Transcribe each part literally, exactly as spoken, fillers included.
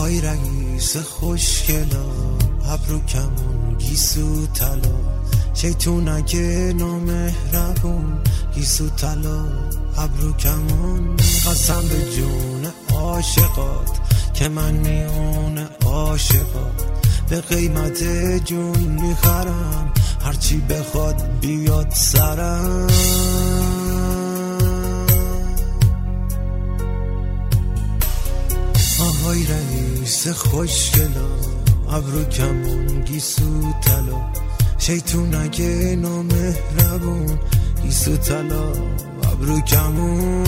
آهای رئیس خوشگلا، ابرو کمون گیسو طلا، شیطونک نامهربون گیسو طلا، ابرو کمون. قسم به جون عاشقات که من میون عاشقات، به قیمت جون میخرم هرچی بخواد بیاد سرم. آهای رئیس خوشگلا، ابرو کمون گیسو طلا، شیطونک نامهربون گیسو طلا، ابرو کمون.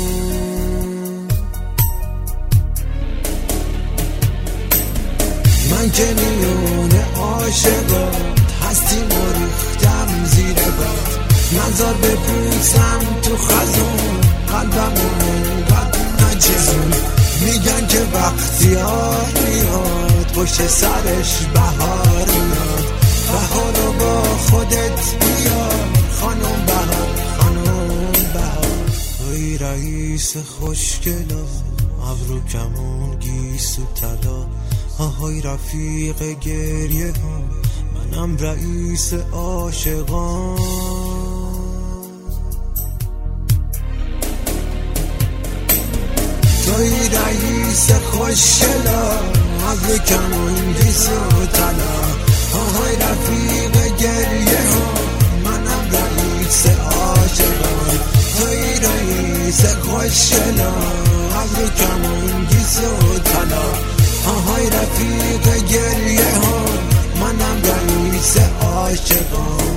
من که میون عاشقات هستی مریختم زیر باد، نظر بپوسم تو خزون قلبم اونقدر نچزون. میگن که وقتی آه میاد پشت سرش بهار میاد، بهارو با خودت بیار خانم بهار، خانم بهار. ای رئیس خوشگلا، ابرو کمون گیسو طلا، آهای رفیق گریه ها، منم رئیس عاشقان. توی رئیس خوشگلا، ابرو کمون گیسو طلا، آهای رفیق گریه ها، منم رئیس عاشقان. توی رئیس خوشگلا، ابرو کمون گیسو طلا، آهای رفیق گریه ها، منم رئیس عاشقان.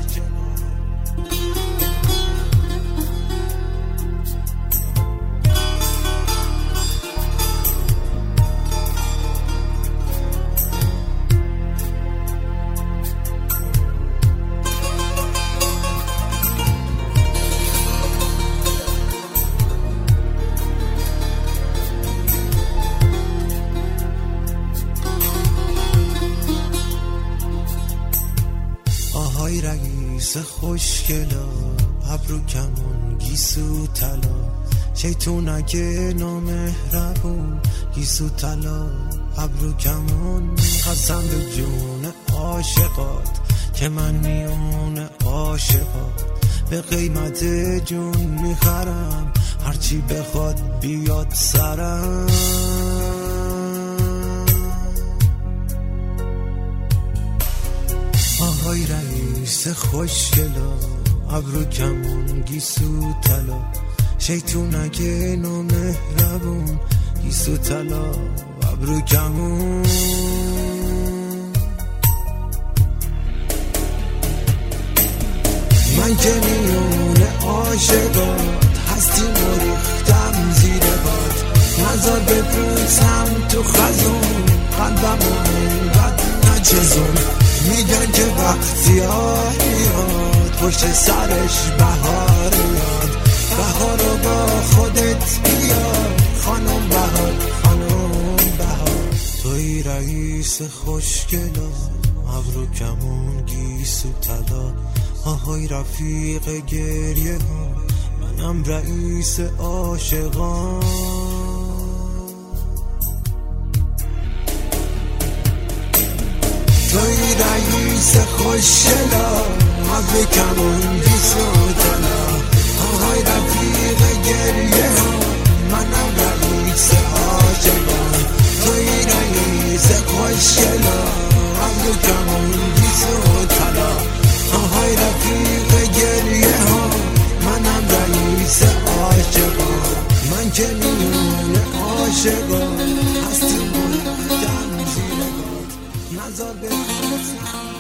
آهای رئیس خوشگلا، ابرو کمون گیسو طلا، شیطونک نامهربون گیسو طلا، ابرو کمون. قسم به جون عاشقات که من میون عاشقات، به قیمت جون میخرم هرچی بخواد بیاد سرم. آهای رئیس خوشگلا، ابرو کمون گیسو طلا، شیطونک نامهربون گیسو طلا، ابرو کمون. من که میون عاشقات هستی مریختم زیر باد، نظر بپوسم تو خزون قلبم اونقدر نچزون. میگن که وقتی آه میاد پشت سرش بهار میاد، بهارو با خودت بیار خانم بهار، خانم بهار. توی رئیس خوشگلا، ابرو کمون گیسو طلا، آهای رفیق گریه ها، منم رئیس عاشقان. توی رئیس خوشگلا، ابرو کمون گیسو طلا، آهای رفیق گریه ها، منم رئیس عاشقان. توی رئیس خوشگلا، ابرو کمون گیسو طلا، آهای رفیق گریه ها، منم رئیس عاشقان. من که میون عاشقان هستی مریختم زیر باد، نظر بپوسم